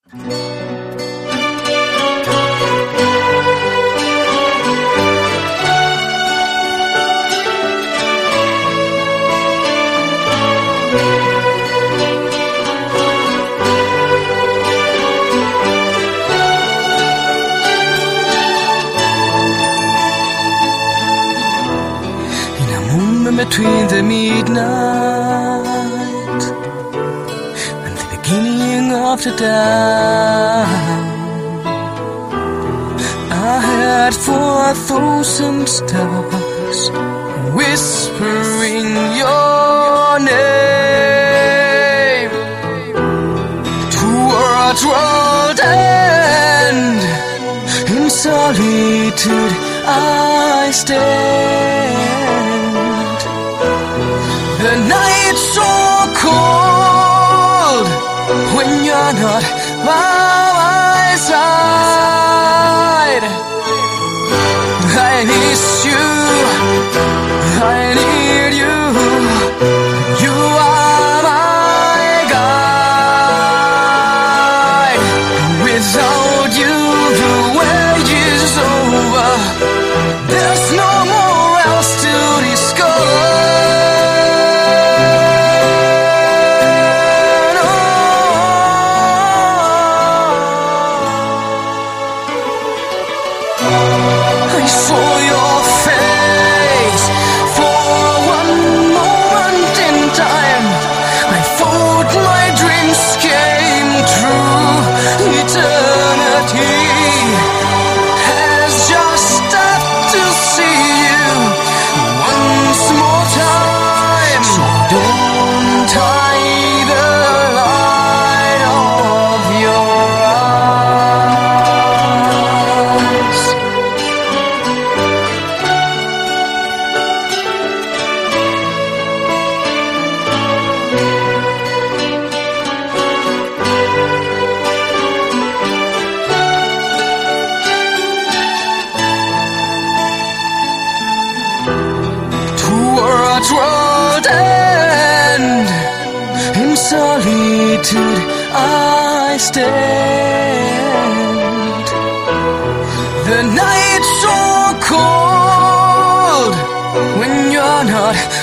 Between the midnight and the beginning of the dawn, I heard 4,000 stars whispering your name. Towards world end, in solitude I stand. The night's so cold when you're not by my side. I miss you, I need you. You are my guide. Without you, the wait is over. There's no more else to discover. I saw your face for one moment in time. I thought my dreams came true. Eternity has just stopped to see you once more time. So don't hide the light of your eyes. Towards world end, in solitude I stand. The night's so cold when you're not